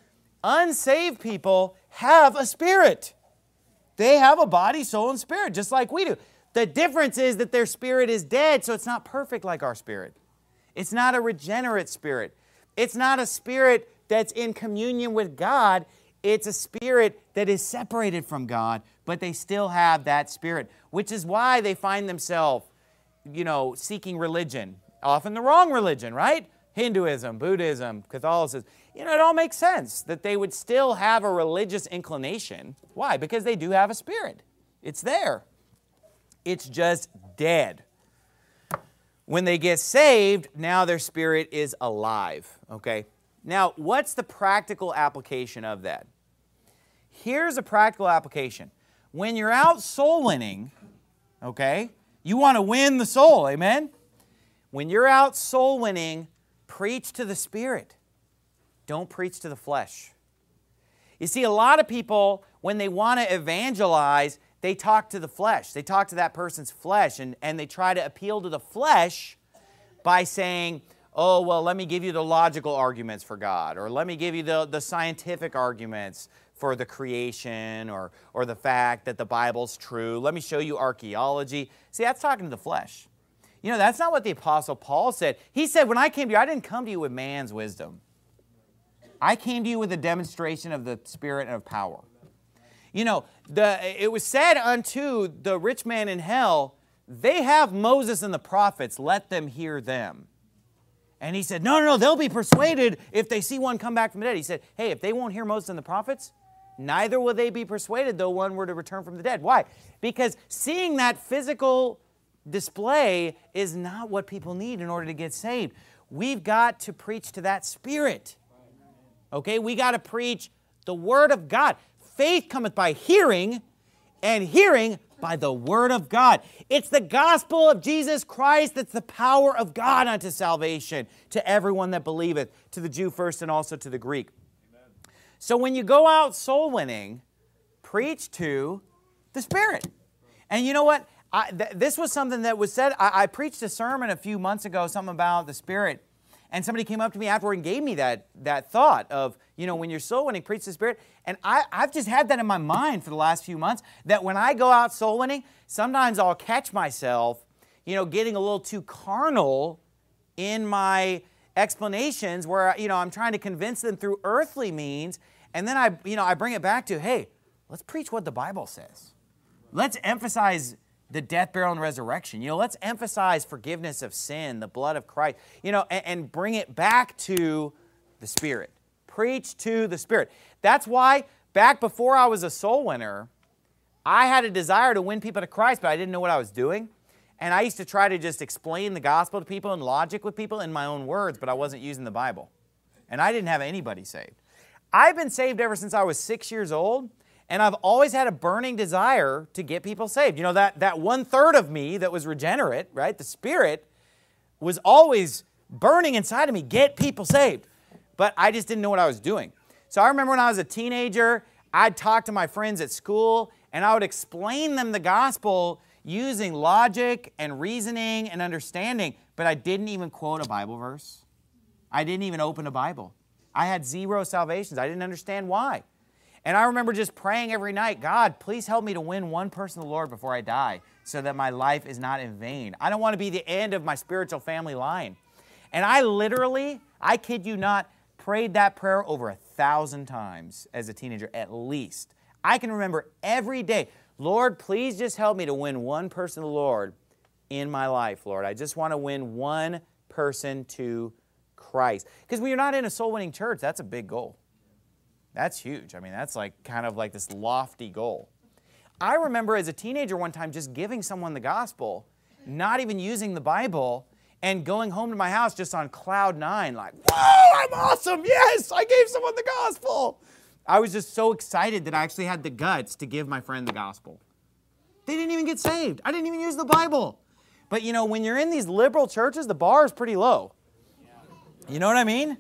Unsaved people have a spirit. They have a body, soul, and spirit, just like we do. The difference is that their spirit is dead, so it's not perfect like our spirit. It's not a regenerate spirit. It's not a spirit that's in communion with God. It's a spirit that is separated from God, but they still have that spirit, which is why they find themselves, you know, seeking religion, often the wrong religion, right? Hinduism, Buddhism, Catholicism. You know, it all makes sense that they would still have a religious inclination. Why? Because they do have a spirit. It's there. It's just dead. When they get saved, now their spirit is alive, okay? Now, what's the practical application of that? Here's a practical application. When you're out soul winning, okay, you want to win the soul, amen? When you're out soul winning, preach to the Spirit. Don't preach to the flesh. You see, a lot of people, when they want to evangelize, they talk to the flesh. They talk to that person's flesh, and, and they try to appeal to the flesh by saying, oh, well, let me give you the logical arguments for God, or let me give you the, the scientific arguments for the creation, or, or the fact that the Bible's true. Let me show you archaeology. See, that's talking to the flesh. You know, that's not what the Apostle Paul said. He said, when I came to you, I didn't come to you with man's wisdom. I came to you with a demonstration of the Spirit and of power. You know, the, it was said unto the rich man in hell, they have Moses and the prophets, let them hear them. And he said, no, no, no, they'll be persuaded if they see one come back from the dead. He said, hey, if they won't hear Moses and the prophets, neither will they be persuaded though one were to return from the dead. Why? Because seeing that physical display is not what people need in order to get saved. We've got to preach to that Spirit. Okay, we got to preach the Word of God. Faith cometh by hearing, and hearing by the Word of God. It's the gospel of Jesus Christ that's the power of God unto salvation to everyone that believeth, to the Jew first and also to the Greek. Amen. So when you go out soul winning, preach to the Spirit. And you know what? I, th this was something that was said. I, I preached a sermon a few months ago, something about the Spirit. And somebody came up to me afterward and gave me that, that thought of, you know, when you're soul winning, preach the Spirit. And I, I've just had that in my mind for the last few months, that when I go out soul winning, sometimes I'll catch myself, you know, getting a little too carnal in my explanations where, you know, I'm trying to convince them through earthly means. And then I, you know, I bring it back to, hey, let's preach what the Bible says. Let's emphasize the death, burial, and resurrection. You know, let's emphasize forgiveness of sin, the blood of Christ, you know, and, and bring it back to the Spirit. Preach to the Spirit. That's why back before I was a soul winner, I had a desire to win people to Christ, but I didn't know what I was doing. And I used to try to just explain the gospel to people and logic with people in my own words, but I wasn't using the Bible. And I didn't have anybody saved. I've been saved ever since I was six years old. And I've always had a burning desire to get people saved. You know, that, that one-third of me that was regenerate, right, the Spirit, was always burning inside of me, get people saved. But I just didn't know what I was doing. So I remember when I was a teenager, I'd talk to my friends at school, and I would explain them the gospel using logic and reasoning and understanding, but I didn't even quote a Bible verse. I didn't even open a Bible. I had zero salvations. I didn't understand why. And I remember just praying every night, God, please help me to win one person to the Lord before I die so that my life is not in vain. I don't want to be the end of my spiritual family line. And I literally, I kid you not, prayed that prayer over a thousand times as a teenager, at least. I can remember every day, Lord, please just help me to win one person to the Lord in my life, Lord. I just want to win one person to Christ. Because when you're not in a soul-winning church, that's a big goal. That's huge. I mean, that's like kind of like this lofty goal. I remember as a teenager one time just giving someone the gospel, not even using the Bible, and going home to my house just on cloud nine, like, whoa, I'm awesome. Yes, I gave someone the gospel. I was just so excited that I actually had the guts to give my friend the gospel. They didn't even get saved. I didn't even use the Bible. But you know, when you're in these liberal churches, the bar is pretty low. You know what I mean?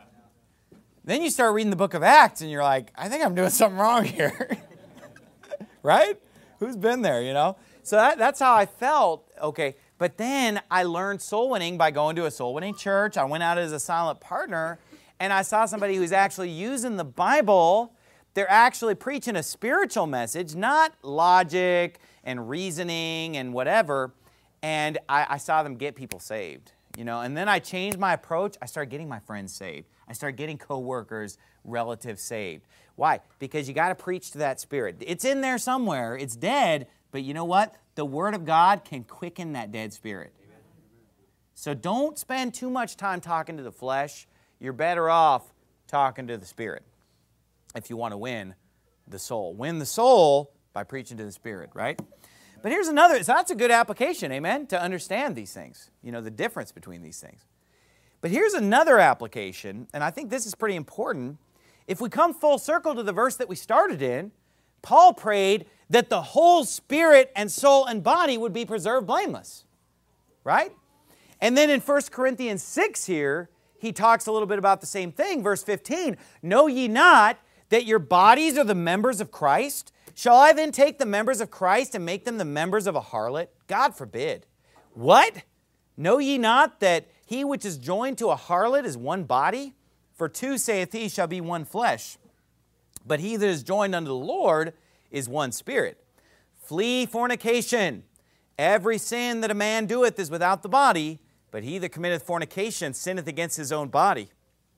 Then you start reading the book of Acts and you're like, I think I'm doing something wrong here. Right? Who's been there, you know? So that, that's how I felt. Okay. But then I learned soul winning by going to a soul winning church. I went out as a silent partner and I saw somebody who's actually using the Bible. They're actually preaching a spiritual message, not logic and reasoning and whatever. And I, I saw them get people saved, you know? And then I changed my approach. I started getting my friends saved. I started getting coworkers, relatives saved. Why? Because you got to preach to that Spirit. It's in there somewhere. It's dead, but you know what? The Word of God can quicken that dead spirit. Amen. So don't spend too much time talking to the flesh. You're better off talking to the Spirit if you want to win the soul. Win the soul by preaching to the Spirit, right? But here's another, so that's a good application, amen, to understand these things, you know, the difference between these things. But here's another application, and I think this is pretty important. If we come full circle to the verse that we started in, Paul prayed that the whole spirit and soul and body would be preserved blameless, right? And then in First Corinthians six here, he talks a little bit about the same thing. Verse fifteen, know ye not that your bodies are the members of Christ? Shall I then take the members of Christ and make them the members of a harlot? God forbid. What? Know ye not that he which is joined to a harlot is one body? For two, saith he, shall be one flesh. But he that is joined unto the Lord is one spirit. Flee fornication. Every sin that a man doeth is without the body, but he that committeth fornication sinneth against his own body.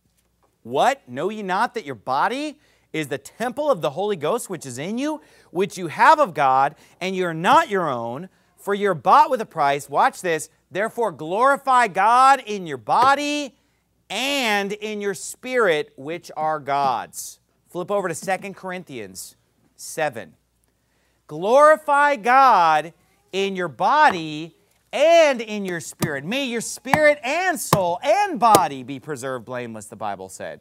What? Know ye not that your body is the temple of the Holy Ghost which is in you, which you have of God, and you are not your own, for you are bought with a price. Watch this. Therefore glorify God in your body and in your spirit, which are God's. Flip over to Second Corinthians seven. Glorify God in your body and in your spirit. May your spirit and soul and body be preserved blameless, the Bible said.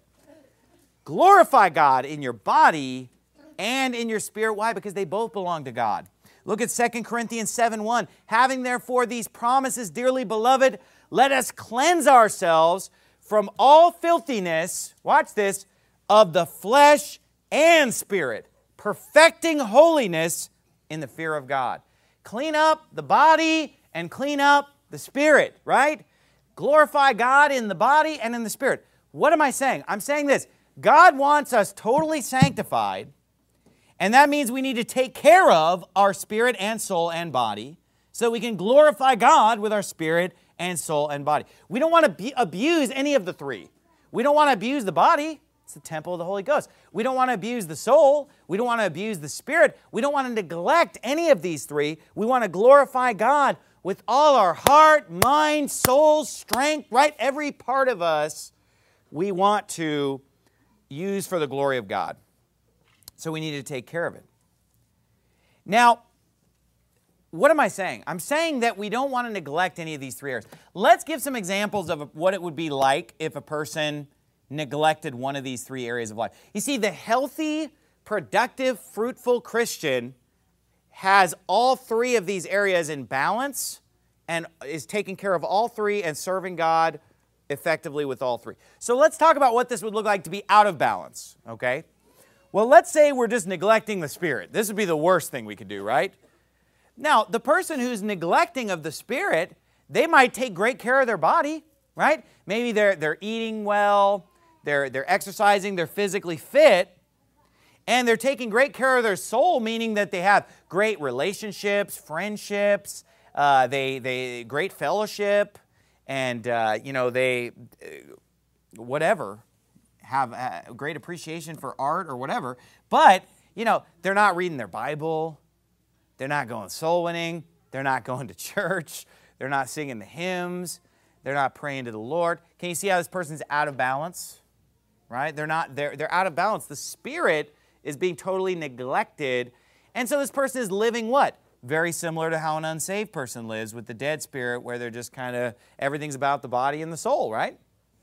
Glorify God in your body and in your spirit. Why? Because they both belong to God. Look at Second Corinthians seven one. Having therefore these promises, dearly beloved, let us cleanse ourselves from all filthiness, watch this, of the flesh and spirit, perfecting holiness in the fear of God. Clean up the body and clean up the spirit, right? Glorify God in the body and in the spirit. What am I saying? I'm saying this. God wants us totally sanctified, and that means we need to take care of our spirit and soul and body so that we can glorify God with our spirit and soul and body. We don't want to be, abuse any of the three. We don't want to abuse the body. It's the temple of the Holy Ghost. We don't want to abuse the soul. We don't want to abuse the spirit. We don't want to neglect any of these three. We want to glorify God with all our heart, mind, soul, strength, right? Every part of us we want to use for the glory of God. So we need to take care of it. Now, what am I saying? I'm saying that we don't want to neglect any of these three areas. Let's give some examples of what it would be like if a person neglected one of these three areas of life. You see, the healthy, productive, fruitful Christian has all three of these areas in balance and is taking care of all three and serving God effectively with all three. So let's talk about what this would look like to be out of balance, okay? Well, let's say we're just neglecting the spirit. This would be the worst thing we could do, right? Now, the person who's neglecting of the spirit, they might take great care of their body, right? Maybe they're, they're eating well, they're, they're exercising, they're physically fit, and they're taking great care of their soul, meaning that they have great relationships, friendships, uh, they, they great fellowship, and, uh, you know, they, uh, whatever, have a great appreciation for art or whatever. But, you know, they're not reading their Bible. They're not going soul winning. They're not going to church. They're not singing the hymns. They're not praying to the Lord. Can you see how this person's out of balance? Right? They're not, they're, they're out of balance. The spirit is being totally neglected. And so this person is living what? Very similar to how an unsaved person lives with the dead spirit, where they're just kind of, everything's about the body and the soul, right?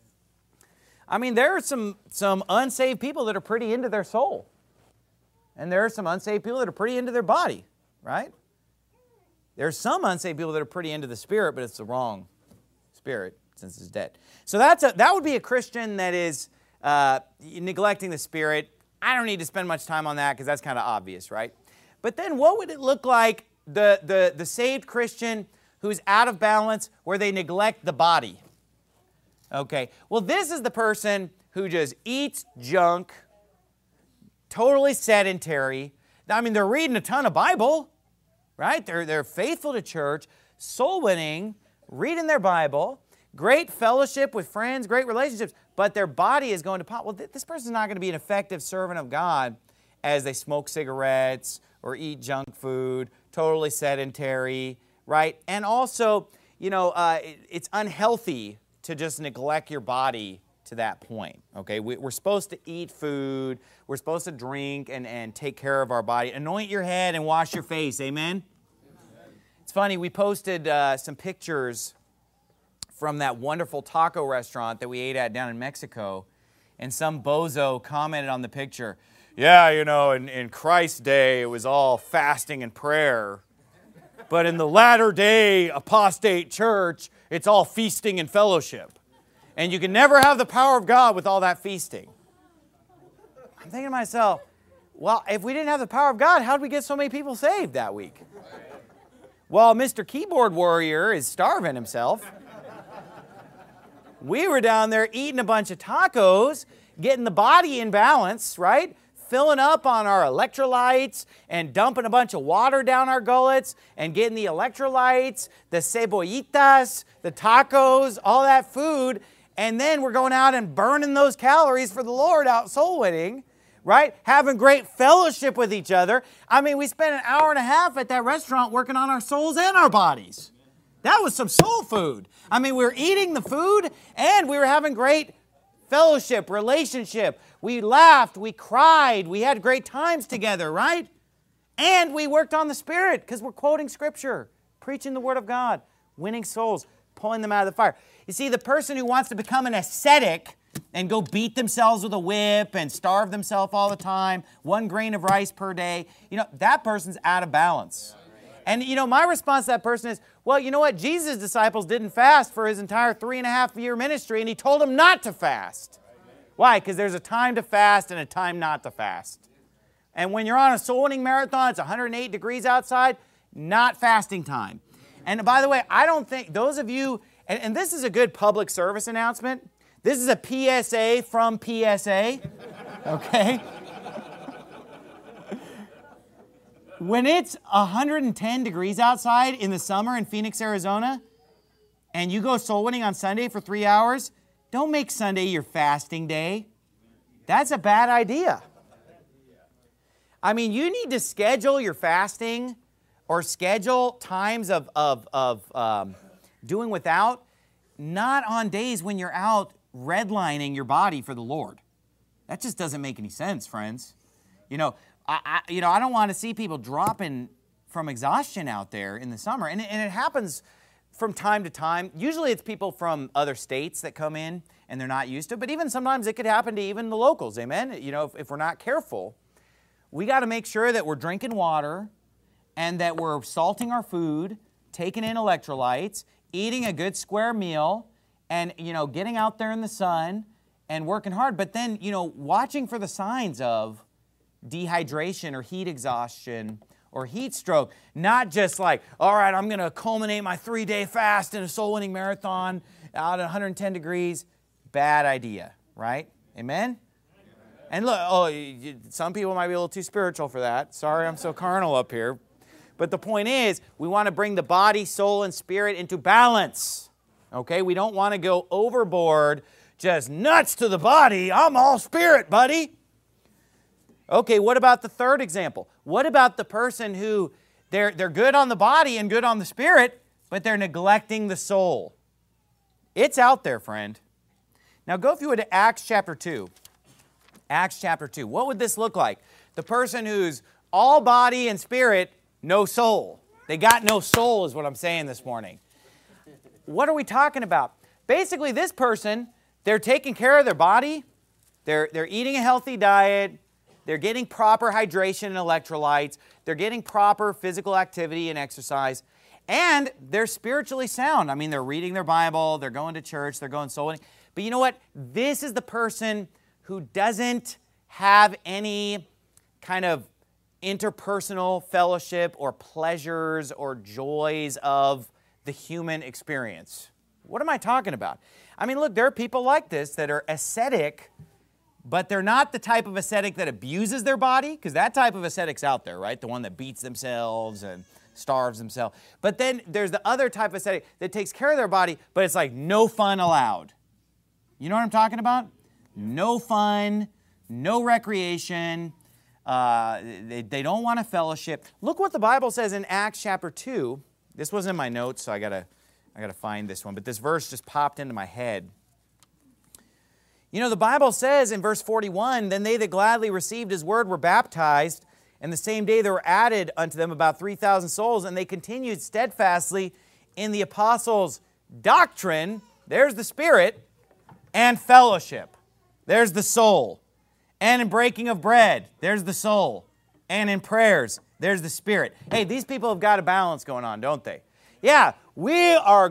I mean, there are some, some unsaved people that are pretty into their soul. And there are some unsaved people that are pretty into their body, right? There are some unsaved people that are pretty into the spirit, but it's the wrong spirit since it's dead. So that's a, that would be a Christian that is uh, neglecting the spirit. I don't need to spend much time on that because that's kind of obvious, right? But then what would it look like, the, the, the saved Christian who's out of balance, where they neglect the body? Okay, well, this is the person who just eats junk, totally sedentary. I mean, they're reading a ton of Bible, right? They're, they're faithful to church, soul winning, reading their Bible, great fellowship with friends, great relationships, but their body is going to pot. Well, th this person's not going to be an effective servant of God as they smoke cigarettes or eat junk food, totally sedentary, right? And also, you know, uh, it, it's unhealthy to just neglect your body to that point, okay? We, we're supposed to eat food. We're supposed to drink and, and take care of our body. Anoint your head and wash your face, amen? Amen. It's funny, we posted uh, some pictures from that wonderful taco restaurant that we ate at down in Mexico, and some bozo commented on the picture, yeah, you know, in, in Christ's day, it was all fasting and prayer. But in the latter-day apostate church, it's all feasting and fellowship. And you can never have the power of God with all that feasting. I'm thinking to myself, well, if we didn't have the power of God, how did we get so many people saved that week? Well, Mister Keyboard Warrior is starving himself. We were down there eating a bunch of tacos, getting the body in balance, right? Filling up on our electrolytes and dumping a bunch of water down our gullets and getting the electrolytes, the cebollitas, the tacos, all that food. And then we're going out and burning those calories for the Lord out soul winning, right? Having great fellowship with each other. I mean, we spent an hour and a half at that restaurant working on our souls and our bodies. That was some soul food. I mean, we were eating the food and we were having great fellowship, relationship. We laughed, we cried, we had great times together, right? And we worked on the Spirit because we're quoting Scripture, preaching the Word of God, winning souls, pulling them out of the fire. You see, the person who wants to become an ascetic and go beat themselves with a whip and starve themselves all the time, one grain of rice per day, you know, that person's out of balance. And, you know, my response to that person is, well, you know what? Jesus' disciples didn't fast for his entire three and a half year ministry, and he told them not to fast. Why? Because there's a time to fast and a time not to fast. And when you're on a soul winning marathon, it's one hundred eight degrees outside, not fasting time. And by the way, I don't think, those of you, and, and this is a good public service announcement. This is a P S A from P S A, okay? When it's one hundred ten degrees outside in the summer in Phoenix, Arizona, and you go soul winning on Sunday for three hours, don't make Sunday your fasting day. That's a bad idea. I mean, you need to schedule your fasting or schedule times of, of, of um, doing without, not on days when you're out redlining your body for the Lord. That just doesn't make any sense, friends. You know, I, I, you know, I don't want to see people dropping from exhaustion out there in the summer. And, and it happens from time to time. Usually it's people from other states that come in and they're not used to it. But even sometimes it could happen to even the locals, amen? You know, if, if we're not careful, we got to make sure that we're drinking water and that we're salting our food, taking in electrolytes, eating a good square meal, and, you know, getting out there in the sun and working hard. But then, you know, watching for the signs of dehydration or heat exhaustion or heat stroke. Not just like, all right, I'm going to culminate my three-day fast in a soul-winning marathon out at one hundred ten degrees. Bad idea, right? Amen? And look, oh, some people might be a little too spiritual for that. Sorry, I'm so carnal up here. But the point is, we want to bring the body, soul, and spirit into balance. Okay? We don't want to go overboard, just nuts to the body. I'm all spirit, buddy. Okay, what about the third example? What about the person who they're, they're good on the body and good on the spirit, but they're neglecting the soul? It's out there, friend. Now go, if you would, to Acts chapter two. Acts chapter two. What would this look like? The person who's all body and spirit, no soul. They got no soul is what I'm saying this morning. What are we talking about? Basically, this person, they're taking care of their body. They're, they're eating a healthy diet. They're getting proper hydration and electrolytes. They're getting proper physical activity and exercise. And they're spiritually sound. I mean, they're reading their Bible. They're going to church. They're going soul winning. But you know what? This is the person who doesn't have any kind of interpersonal fellowship or pleasures or joys of the human experience. What am I talking about? I mean, look, there are people like this that are ascetic, but they're not the type of ascetic that abuses their body, because that type of ascetic's out there, right? The one that beats themselves and starves themselves. But then there's the other type of ascetic that takes care of their body, but it's like no fun allowed. You know what I'm talking about? No fun, no recreation. Uh, they, they don't want a fellowship. Look what the Bible says in Acts chapter two. This wasn't in my notes, so I gotta, I gotta find this one. But this verse just popped into my head. You know, the Bible says in verse forty-one, then they that gladly received his word were baptized, and the same day there were added unto them about three thousand souls, and they continued steadfastly in the apostles' doctrine, there's the spirit, and fellowship, there's the soul. And in breaking of bread, there's the soul. And in prayers, there's the spirit. Hey, these people have got a balance going on, don't they? Yeah, we are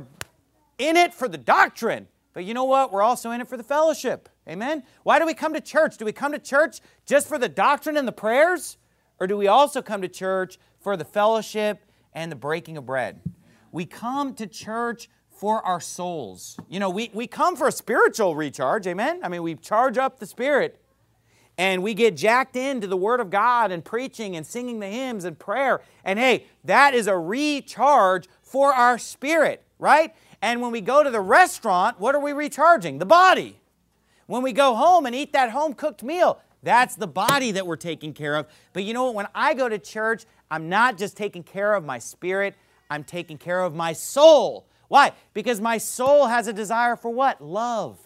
in it for the doctrine. But you know what? We're also in it for the fellowship. Amen? Why do we come to church? Do we come to church just for the doctrine and the prayers? Or do we also come to church for the fellowship and the breaking of bread? We come to church for our souls. You know, we, we come for a spiritual recharge. Amen? I mean, we charge up the spirit. And we get jacked into the Word of God and preaching and singing the hymns and prayer. And hey, that is a recharge for our spirit, right? And when we go to the restaurant, what are we recharging? The body. When we go home and eat that home-cooked meal, that's the body that we're taking care of. But you know what? When I go to church, I'm not just taking care of my spirit, I'm taking care of my soul. Why? Because my soul has a desire for what? Love,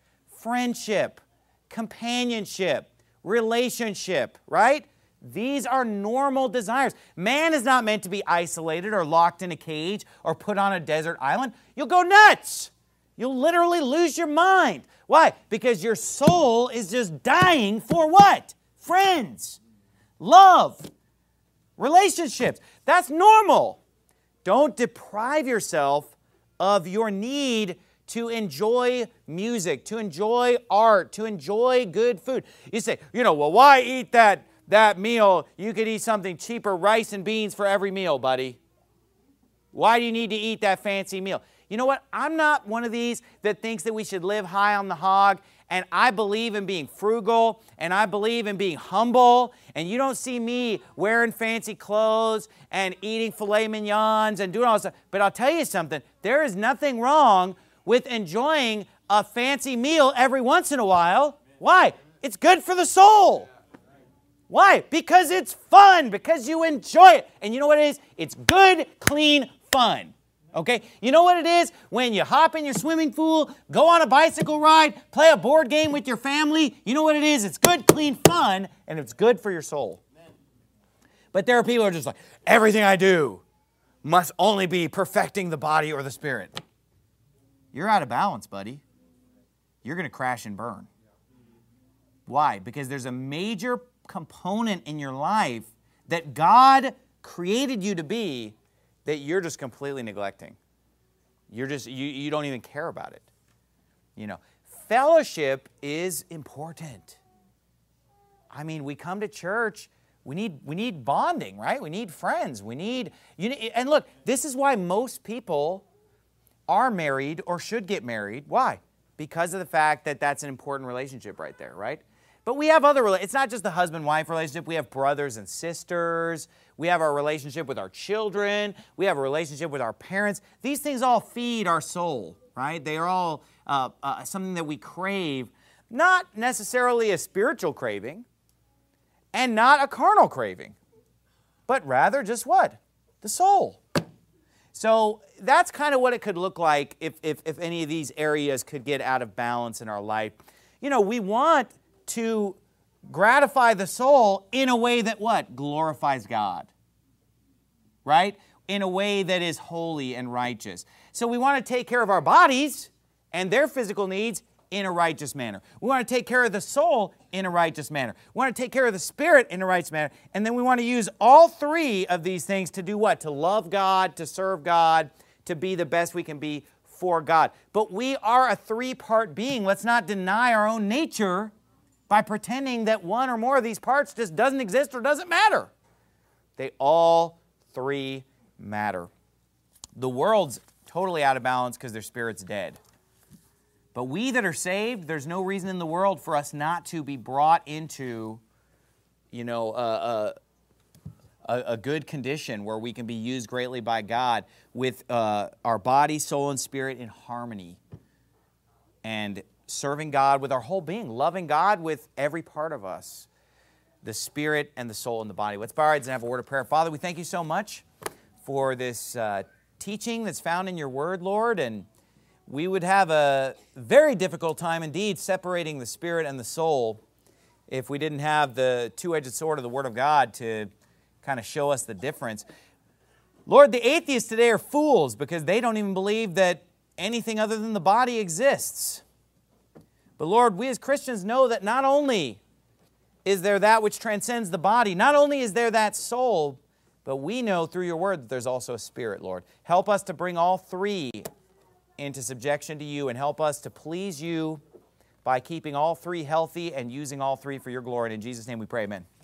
friendship, companionship, relationship, right? These are normal desires. Man is not meant to be isolated or locked in a cage or put on a desert island. You'll go nuts. You'll literally lose your mind. Why? Because your soul is just dying for what? Friends, love, relationships. That's normal. Don't deprive yourself of your need to enjoy music, to enjoy art, to enjoy good food. You say, you know, well, why eat that, that meal? You could eat something cheaper, rice and beans for every meal, buddy. Why do you need to eat that fancy meal? You know what? I'm not one of these that thinks that we should live high on the hog, and I believe in being frugal, and I believe in being humble, and you don't see me wearing fancy clothes and eating filet mignons and doing all this stuff. But I'll tell you something, there is nothing wrong with enjoying a fancy meal every once in a while. Why? It's good for the soul. Why? Because it's fun, because you enjoy it. And you know what it is? It's good, clean fun. Okay? You know what it is? When you hop in your swimming pool, go on a bicycle ride, play a board game with your family, you know what it is? It's good, clean fun, and it's good for your soul. But there are people who are just like, everything I do must only be perfecting the body or the spirit. You're out of balance, buddy. You're going to crash and burn. Why? Because there's a major component in your life that God created you to be that you're just completely neglecting. You're just, you, you don't even care about it. You know, fellowship is important. I mean, we come to church, we need, we need bonding, right? We need friends. We need, you, and look, this is why most people are married or should get married. Why? Because of the fact that that's an important relationship right there, right? But we have other, it's not just the husband-wife relationship. We have brothers and sisters. We have our relationship with our children. We have a relationship with our parents. These things all feed our soul, right? They are all uh, uh, something that we crave, not necessarily a spiritual craving and not a carnal craving, but rather just what? The soul. So that's kind of what it could look like if, if, if any of these areas could get out of balance in our life. You know, we want to gratify the soul in a way that what? Glorifies God, right? In a way that is holy and righteous. So we want to take care of our bodies and their physical needs in a righteous manner. We want to take care of the soul in a righteous manner. We want to take care of the spirit in a righteous manner. And then we want to use all three of these things to do what? To love God, to serve God, to be the best we can be for God. But we are a three-part being. Let's not deny our own nature by pretending that one or more of these parts just doesn't exist or doesn't matter. They all three matter. The world's totally out of balance because their spirit's dead. But we that are saved, there's no reason in the world for us not to be brought into, you know, a, a, a good condition where we can be used greatly by God with uh, our body, soul, and spirit in harmony. And serving God with our whole being, loving God with every part of us, the spirit and the soul and the body. Let's bow our heads and have a word of prayer. Father, we thank you so much for this uh, teaching that's found in your word, Lord, and we would have a very difficult time indeed separating the spirit and the soul if we didn't have the two-edged sword of the Word of God to kind of show us the difference. Lord, the atheists today are fools because they don't even believe that anything other than the body exists. But Lord, we as Christians know that not only is there that which transcends the body, not only is there that soul, but we know through your word that there's also a spirit, Lord. Help us to bring all three into subjection to you, and help us to please you by keeping all three healthy and using all three for your glory. And in Jesus' name we pray, amen.